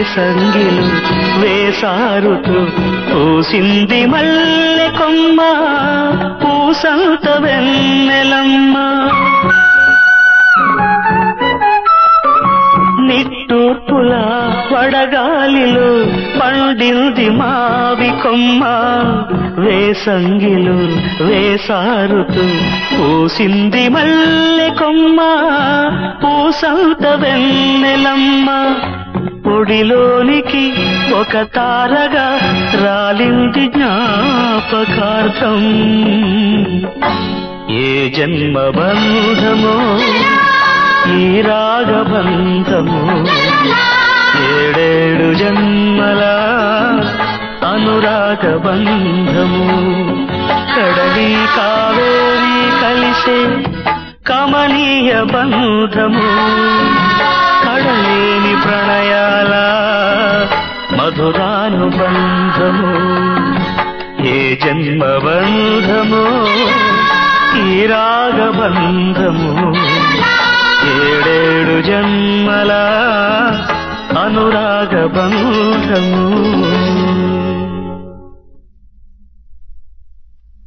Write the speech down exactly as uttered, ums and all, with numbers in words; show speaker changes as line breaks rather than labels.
వేసంగిలు వేసారుతూ పూసింది మల్లె కొమ్మ పూసంత వెన్నెలమ్మ నిట్టూర్పులా వడగాలిలో పండింది మావి కొమ్మ వేసంగిలు వేసారుతూ పూసింది మల్లె కొమ్మ పూసంత వెన్నెలమ్మ పొడిలోనికి ఒక తారగా రాలింది జ్ఞాపకార్థం ఏ జన్మ బంధమో ఈ రాగబంధము ఏడేడు జన్మల అనురాగ బంధము కడలి కావేరి కలిసే కమనీయ బంధము కడలేని ప్రణయాల మధురానుబంధము ఏ జన్మ బంధము ఈ రాగబంధము ఏడేడు జన్మల అనురాగ బంధము